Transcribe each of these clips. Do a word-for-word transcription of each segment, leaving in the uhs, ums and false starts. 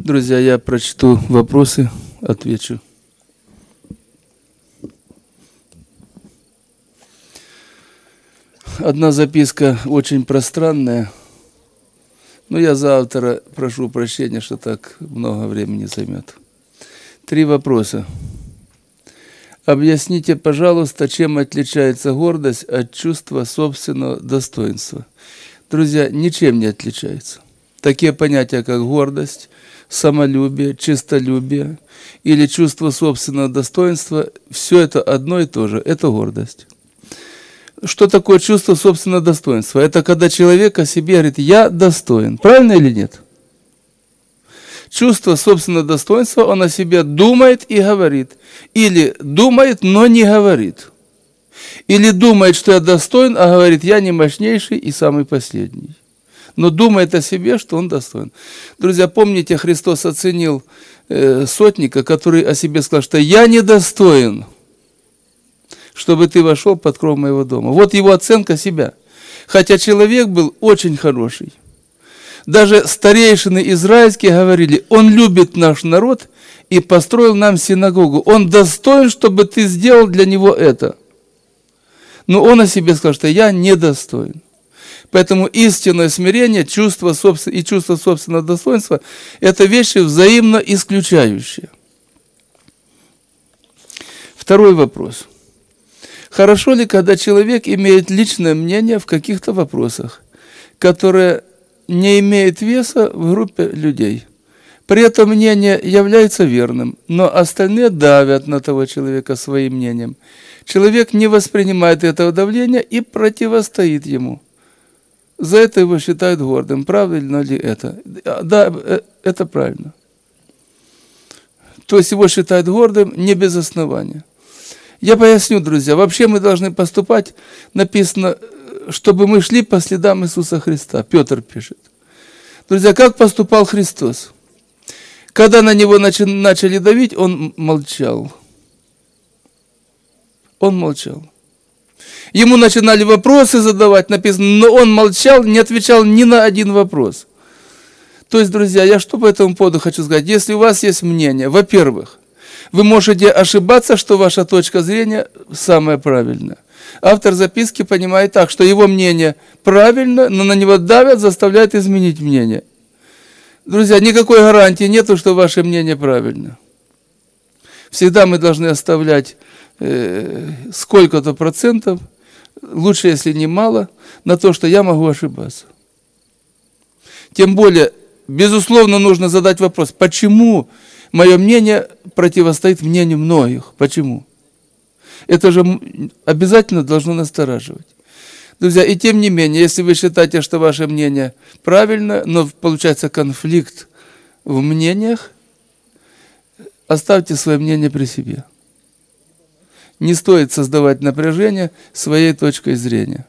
Друзья, я прочту вопросы, отвечу. Одна записка очень пространная, но я за автора прошу прощения, что так много времени займет. Три вопроса. Объясните, пожалуйста, чем отличается гордость от чувства собственного достоинства? Друзья, ничем не отличается. Такие понятия, как гордость, самолюбие, честолюбие или чувство собственного достоинства, все это одно и то же, это гордость. Что такое чувство собственного достоинства? Это когда человек о себе говорит: я достоин. Правильно или нет? Чувство собственного достоинства, он о себе думает и говорит. Или думает, но не говорит. Или думает, что я достоин, а говорит: я не мощнейший и самый последний. Но думает о себе, что он достоин. Друзья, помните, Христос оценил э, сотника, который о себе сказал, что я недостоин, чтобы ты вошел под кров моего дома. Вот его оценка себя. Хотя человек был очень хороший. Даже старейшины израильские говорили: он любит наш народ и построил нам синагогу. Он достоин, чтобы ты сделал для него это. Но он о себе сказал, что я недостоин. Поэтому истинное смирение, чувство собствен... и чувство собственного достоинства – это вещи взаимно исключающие. Второй вопрос. Хорошо ли, когда человек имеет личное мнение в каких-то вопросах, которое не имеет веса в группе людей? При этом мнение является верным, но остальные давят на того человека своим мнением. Человек не воспринимает этого давления и противостоит ему. За это его считают гордым. Правильно ли это? Да, это правильно. То есть его считают гордым не без основания. Я поясню, друзья. Вообще мы должны поступать, написано, чтобы мы шли по следам Иисуса Христа. Петр пишет. Друзья, как поступал Христос? Когда на него начали давить, он молчал. Он молчал. Ему начинали вопросы задавать, написано, но он молчал, не отвечал ни на один вопрос. То есть, друзья, я что по этому поводу хочу сказать? Если у вас есть мнение, во-первых, вы можете ошибаться, что ваша точка зрения самая правильная. Автор записки понимает так, что его мнение правильно, но на него давят, заставляют изменить мнение. Друзья, никакой гарантии нету, что ваше мнение правильно. Всегда мы должны оставлять э, сколько-то процентов, лучше, если не мало, на то, что я могу ошибаться. Тем более, безусловно, нужно задать вопрос, почему мое мнение противостоит мнению многих? Почему? Это же обязательно должно настораживать. Друзья, и тем не менее, если вы считаете, что ваше мнение правильно, но получается конфликт в мнениях, оставьте свое мнение при себе. Не стоит создавать напряжение своей точкой зрения.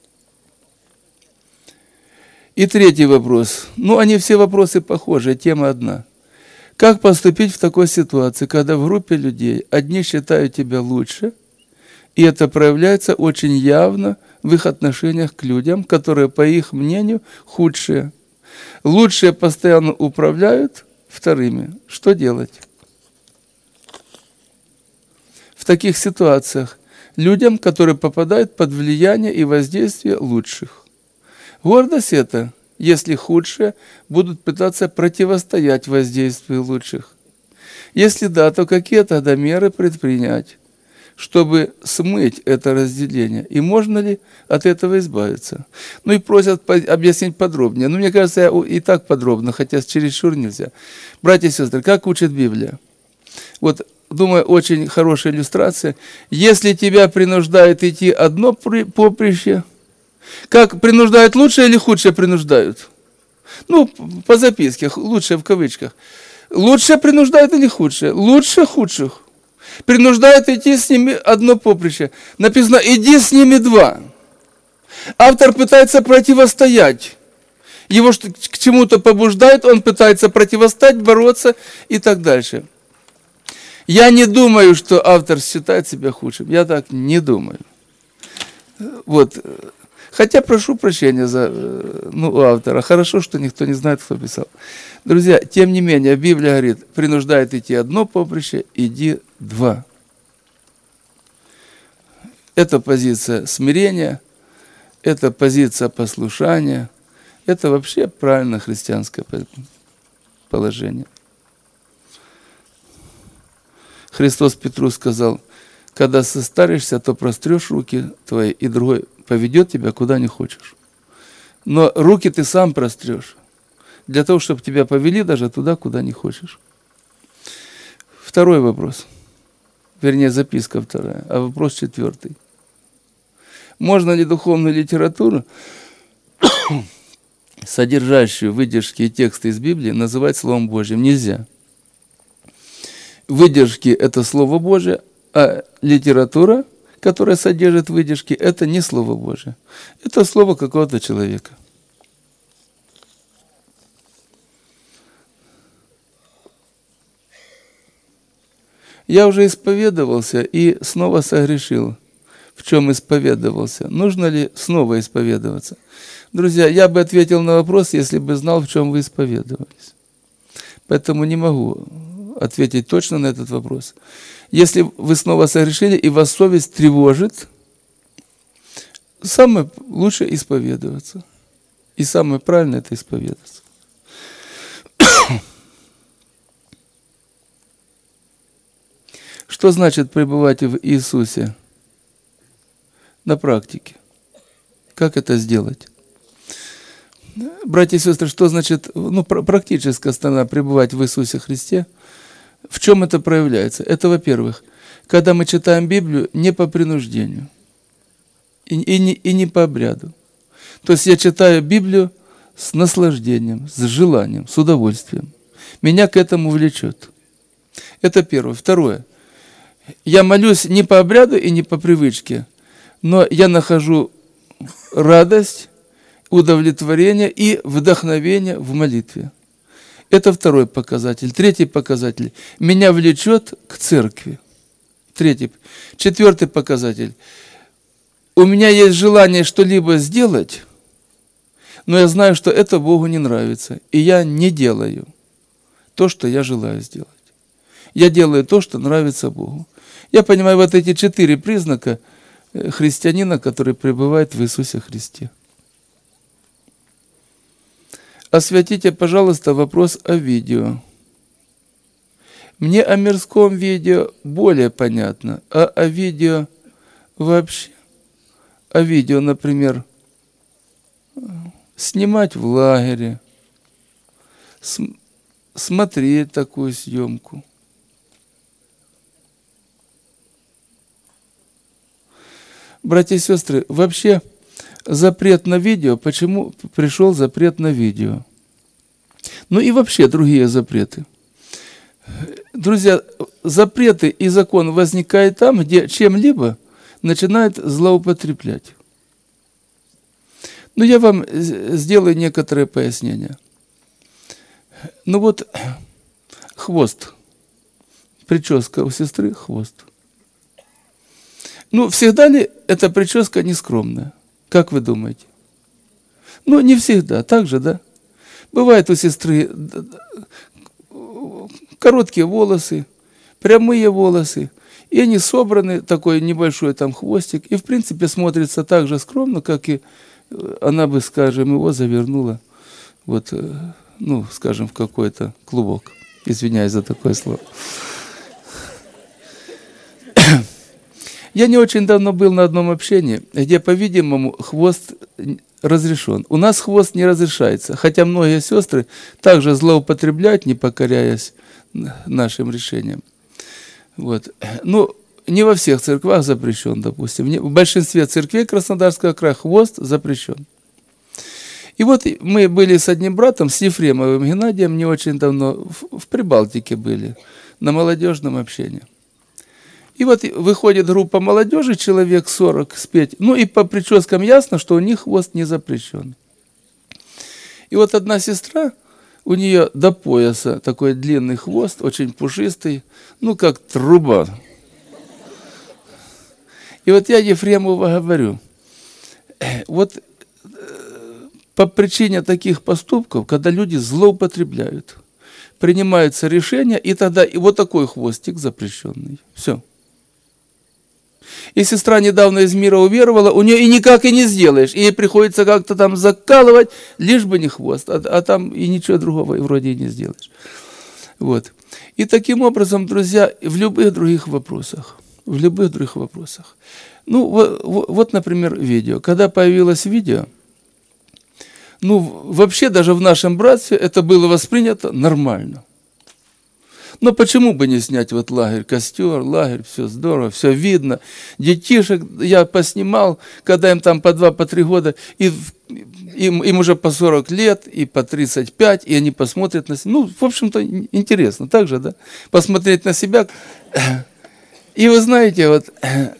И третий вопрос. Ну, они все вопросы похожи, тема одна. Как поступить в такой ситуации, когда в группе людей одни считают тебя лучше, и это проявляется очень явно в их отношениях к людям, которые, по их мнению, худшие. Лучшие постоянно управляют вторыми. Что делать? В таких ситуациях людям, которые попадают под влияние и воздействие лучших. Гордость это, если худшие будут пытаться противостоять воздействию лучших. Если да, то какие тогда меры предпринять, чтобы смыть это разделение? И можно ли от этого избавиться? Ну и просят объяснить подробнее. Ну, мне кажется, я и так подробно, хотя чересчур нельзя. Братья и сестры, как учит Библия? Вот, думаю, очень хорошая иллюстрация. Если тебя принуждает идти одно поприще, как принуждают лучшее или худшее принуждают? Ну, по записке, лучшее в кавычках. Лучшее принуждает или худшее? Лучше худших. Принуждает идти с ними одно поприще. Написано, иди с ними два. Автор пытается противостоять. Его к чему-то побуждает, он пытается противостоять, бороться и так дальше. Я не думаю, что автор считает себя худшим. Я так не думаю. Вот. Хотя прошу прощения за ну, у автора. Хорошо, что никто не знает, кто писал. Друзья, тем не менее, Библия говорит, принуждает идти одно поприще, иди два. Это позиция смирения, это позиция послушания, это вообще правильно христианское положение. Христос Петру сказал, когда состаришься, то прострешь руки твои, и другой поведет тебя куда не хочешь. Но руки ты сам прострешь, для того, чтобы тебя повели даже туда, куда не хочешь. Второй вопрос, вернее, записка вторая, а вопрос четвертый. Можно ли духовную литературу, содержащую выдержки и тексты из Библии, называть Словом Божьим? Нельзя. Выдержки – это Слово Божие, а литература, которая содержит выдержки, это не Слово Божие. Это слово какого-то человека. Я уже исповедовался и снова согрешил. В чем исповедовался? Нужно ли снова исповедоваться? Друзья, я бы ответил на вопрос, если бы знал, в чем вы исповедовались. Поэтому не могу ответить точно на этот вопрос. Если вы снова согрешили и вас совесть тревожит, самое лучше исповедоваться. И самое правильное – это исповедоваться. Что значит пребывать в Иисусе на практике? Как это сделать? Братья и сестры, что значит ну, практическая сторона пребывать в Иисусе Христе? В чем это проявляется? Это, во-первых, когда мы читаем Библию не по принуждению и, и, не, и не по обряду. То есть я читаю Библию с наслаждением, с желанием, с удовольствием. Меня к этому влечет. Это первое. Второе. Я молюсь не по обряду и не по привычке, но я нахожу радость, удовлетворение и вдохновение в молитве. Это второй показатель. Третий показатель. Меня влечет к церкви. Третий. Четвертый показатель. У меня есть желание что-либо сделать, но я знаю, что это Богу не нравится. И я не делаю то, что я желаю сделать. Я делаю то, что нравится Богу. Я понимаю вот эти четыре признака христианина, который пребывает в Иисусе Христе. Осветите, пожалуйста, вопрос о видео. Мне о мирском видео более понятно, а о видео вообще. О видео, например, снимать в лагере, см- смотреть такую съемку. Братья и сестры, вообще запрет на видео, почему пришел запрет на видео? Ну и вообще другие запреты. Друзья, запреты и закон возникают там, где чем-либо начинают злоупотреблять. Ну я вам сделаю некоторые пояснения. Ну вот хвост. Прическа у сестры – хвост. Ну, всегда ли эта прическа нескромная? Как вы думаете? Ну, не всегда. Так же, да? Бывает у сестры короткие волосы, прямые волосы, и они собраны, такой небольшой там хвостик, и, в принципе, смотрится так же скромно, как и она бы, скажем, его завернула, вот, ну, скажем, в какой-то клубок. Извиняюсь за такое слово. Я не очень давно был на одном общении, где, по-видимому, хвост разрешен. У нас хвост не разрешается, хотя многие сестры также злоупотребляют, не покоряясь нашим решениям. Вот. Ну, не во всех церквах запрещен, допустим. В большинстве церквей Краснодарского края хвост запрещен. И вот мы были с одним братом, с Ефремовым Геннадием, не очень давно, в Прибалтике были, на молодежном общении. И вот выходит группа молодежи, человек сорок, спеть. Ну и по прическам ясно, что у них хвост не запрещен. И вот одна сестра, у нее до пояса такой длинный хвост, очень пушистый, ну как труба. И вот я Ефремову говорю, вот по причине таких поступков, когда люди злоупотребляют, принимаются решения, и тогда и вот такой хвостик запрещенный. Все. И сестра недавно из мира уверовала, у нее и никак и не сделаешь. И ей приходится как-то там закалывать, лишь бы не хвост. А, а там и ничего другого вроде и не сделаешь. Вот. И таким образом, друзья, в любых других вопросах, в любых других вопросах. Ну, вот, вот, например, видео. Когда появилось видео, ну, вообще даже в нашем братстве это было воспринято нормально. Но почему бы не снять вот лагерь, костер, лагерь, все здорово, все видно. Детишек я поснимал, когда им там по два, по три года, и им, им уже по сорок лет, и по тридцать пять, и они посмотрят на себя. Ну, в общем-то, интересно, так же, да? Посмотреть на себя. И вы знаете, вот,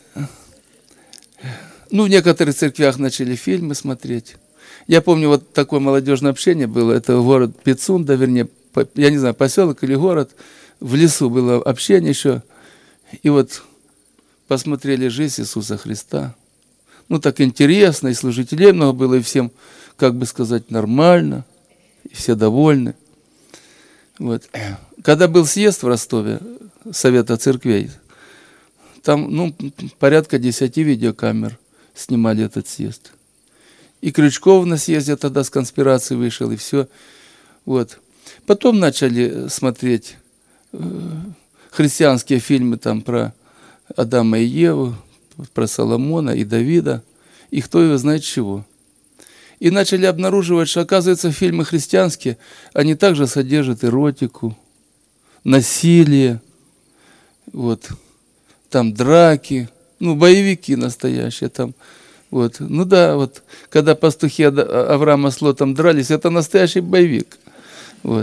ну, в некоторых церквях начали фильмы смотреть. Я помню, вот такое молодежное общение было, это город Пицунда, вернее, я не знаю, поселок или город, в лесу было общение еще, и вот посмотрели жизнь Иисуса Христа. Ну, так интересно, и служителей много было, и всем, как бы сказать, нормально, и все довольны. Вот. Когда был съезд в Ростове, Совета церквей, там, ну, порядка десяти видеокамер снимали этот съезд. И Крючков на съезде тогда с конспирацией вышел, и все. Вот. Потом начали смотреть э, христианские фильмы там про Адама и Еву, про Соломона и Давида, и кто его знает чего. И начали обнаруживать, что, оказывается, фильмы христианские, они также содержат эротику, насилие, вот, там драки, ну, боевики настоящие там. Вот. Ну да, вот, когда пастухи Авраама с Лотом дрались, это настоящий боевик. Вот.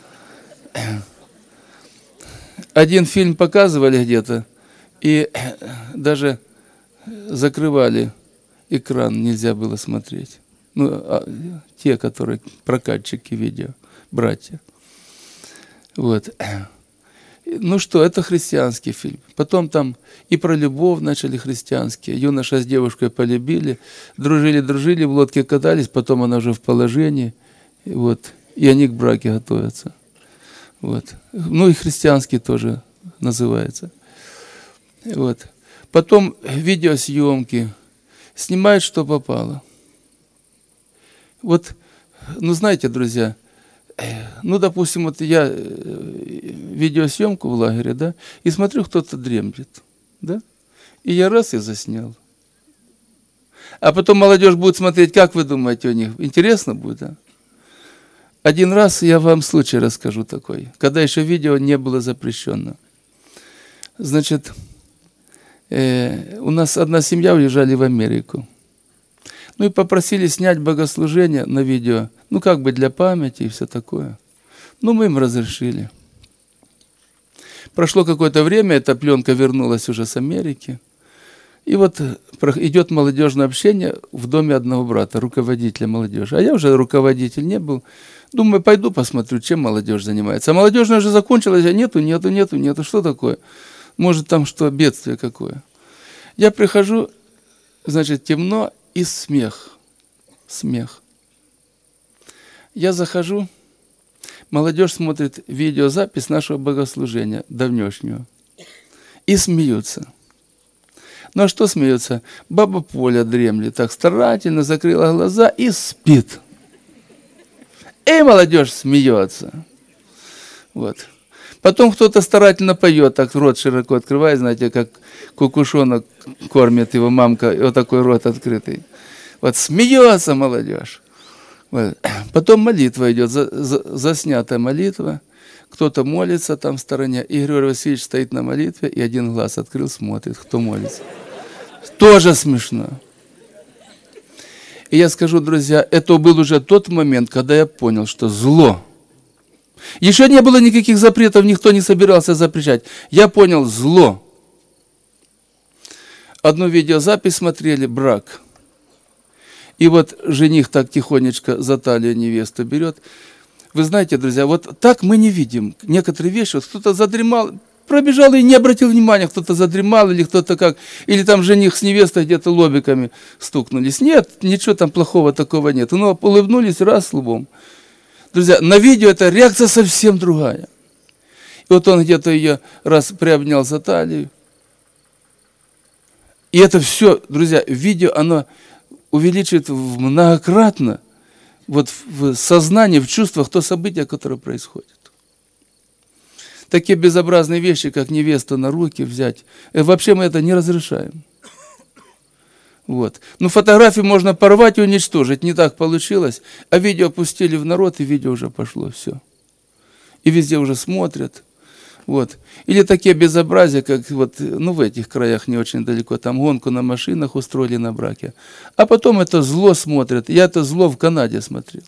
Один фильм показывали где-то, и даже закрывали экран, нельзя было смотреть. Ну, а те, которые прокатчики видео, братья. Вот. Ну что, это христианский фильм. Потом там и про любовь начали христианские. Юноша с девушкой полюбили, дружили-дружили, в лодке катались, потом она уже в положении, вот, и они к браке готовятся. Вот. Ну и христианский тоже называется. Вот. Потом видеосъемки, снимают, что попало. Вот, ну знаете, друзья, ну, допустим, вот я видеосъемку в лагере, да, и смотрю, кто-то дремлет, да, и я раз и заснял. А потом молодежь будет смотреть, как вы думаете у них, интересно будет, да? Один раз я вам случай расскажу такой, когда еще видео не было запрещено. Значит, э, у нас одна семья уезжали в Америку. Ну и попросили снять богослужение на видео, ну как бы для памяти и все такое. Ну мы им разрешили. Прошло какое-то время, эта пленка вернулась уже с Америки. И вот идет молодежное общение в доме одного брата, руководителя молодежи. А я уже руководитель не был. Думаю, пойду посмотрю, чем молодежь занимается. А молодежная уже закончилась, а нету, нету, нету, нету. Что такое? Может там что, бедствие какое? Я прихожу, значит, темно, и смех. Смех. Я захожу, молодежь смотрит видеозапись нашего богослужения, давнешнего, и смеются. Ну а что смеются? Баба Поля дремлет, так старательно закрыла глаза и спит. И молодежь смеется. Вот. Потом кто-то старательно поет, так рот широко открывает, знаете, как кукушонок кормит его мамка, вот такой рот открытый. Вот смеется молодежь. Вот. Потом молитва идет, за, за, заснятая молитва. Кто-то молится там в стороне, и Григорий Васильевич стоит на молитве, и один глаз открыл, смотрит, кто молится. Тоже смешно. И я скажу, друзья, это был уже тот момент, когда я понял, что зло. Еще не было никаких запретов, никто не собирался запрещать. Я понял, зло. Одну видеозапись смотрели, брак. И вот жених так тихонечко за талию невесту берет. Вы знаете, друзья, вот так мы не видим некоторые вещи. Вот кто-то задремал, пробежал и не обратил внимания, кто-то задремал или кто-то как, или там жених с невестой где-то лобиками стукнулись. Нет, ничего там плохого такого нет. Но улыбнулись раз лбом. Друзья, на видео эта реакция совсем другая. И вот он где-то ее раз приобнял за талию. И это все, друзья, видео, оно увеличивает многократно вот в сознании, в чувствах то событие, которое происходит. Такие безобразные вещи, как невесту на руки взять, вообще мы это не разрешаем. Вот. Ну, фотографии можно порвать и уничтожить, не так получилось, а видео пустили в народ, и видео уже пошло, все. И везде уже смотрят. Вот. Или такие безобразия, как вот, ну, в этих краях не очень далеко, там гонку на машинах устроили на браке. А потом это зло смотрят. Я это зло в Канаде смотрел.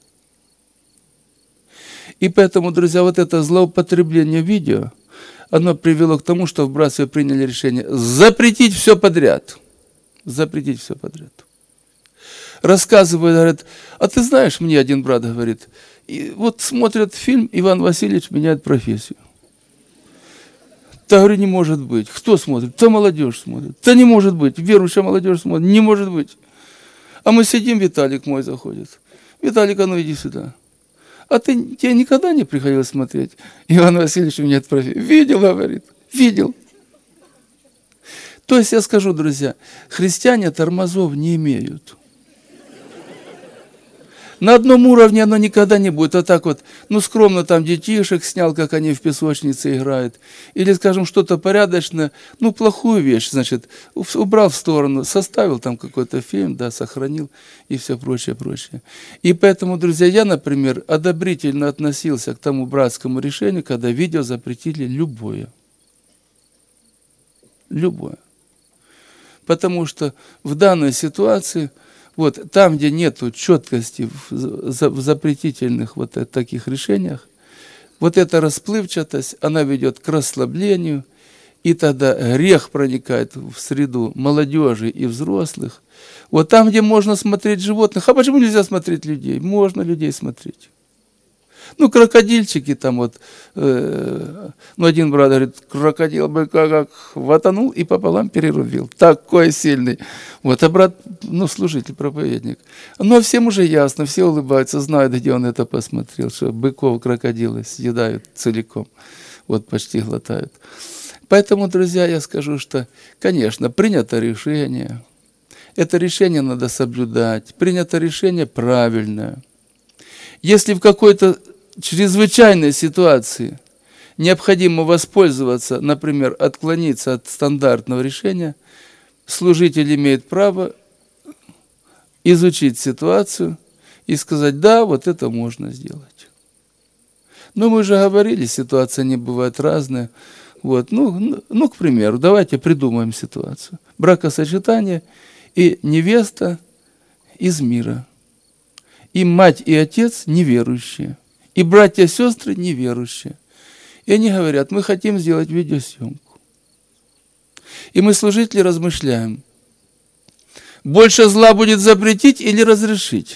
И поэтому, друзья, вот это злоупотребление видео, оно привело к тому, что в братстве приняли решение запретить все подряд. Запретить все подряд. Рассказывают, говорят, а ты знаешь, мне один брат говорит, и вот смотрят фильм, Иван Васильевич меняет профессию. Да, говорю, не может быть. Кто смотрит? Да молодежь смотрит. Да не может быть. Верующая молодежь смотрит. Не может быть. А мы сидим, Виталик мой заходит. Виталик, а ну иди сюда. А ты, тебе никогда не приходилось смотреть? Иван Васильевич меняет профессию. Видел, говорит. Видел. То есть я скажу, друзья, христиане тормозов не имеют. На одном уровне оно никогда не будет. А так вот, ну, скромно там детишек снял, как они в песочнице играют. Или, скажем, что-то порядочное, ну, плохую вещь, значит, убрал в сторону, составил там какой-то фильм, да, сохранил и все прочее, прочее. И поэтому, друзья, я, например, одобрительно относился к тому братскому решению, когда видео запретили любое. Любое. Потому что в данной ситуации... Вот там, где нет четкости в запретительных вот таких решениях, вот эта расплывчатость, она ведет к расслаблению, и тогда грех проникает в среду молодежи и взрослых. Вот там, где можно смотреть животных, а почему нельзя смотреть людей? Можно людей смотреть. Ну, крокодильчики там вот, э, ну, один брат говорит, крокодил бы как ватанул и пополам перерубил. Такой сильный. Вот, а брат, ну, служитель, проповедник. Но всем уже ясно, все улыбаются, знают, где он это посмотрел, что быков крокодилы съедают целиком, вот, почти глотают. Поэтому, друзья, я скажу, что, конечно, принято решение, это решение надо соблюдать, принято решение правильное. Если в какой-то чрезвычайной ситуации необходимо воспользоваться, например, отклониться от стандартного решения, служитель имеет право изучить ситуацию и сказать, да, вот это можно сделать. Но мы уже говорили, ситуации не бывают разные. Вот, ну, ну, к примеру, давайте придумаем ситуацию. Бракосочетание и невеста из мира. И мать, и отец неверующие. И братья и сестры неверующие. И они говорят, мы хотим сделать видеосъемку. И мы, служители, размышляем, больше зла будет запретить или разрешить?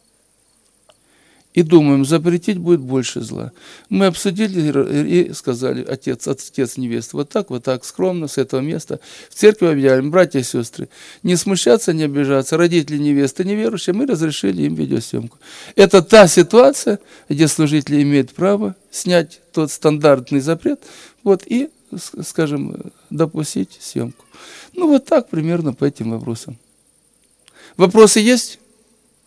И думаем, запретить будет больше зла. Мы обсудили и сказали, отец, отец невесты, вот так, вот так, скромно, с этого места. В церкви объявляем, братья и сестры, не смущаться, не обижаться. Родители невесты неверующие, мы разрешили им видеосъемку. Это та ситуация, где служители имеют право снять тот стандартный запрет, вот, и, скажем, допустить съемку. Ну, вот так примерно по этим вопросам. Вопросы есть?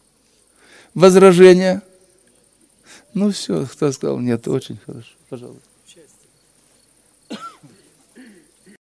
Возражения? Ну все, кто сказал нет, очень хорошо, пожалуйста.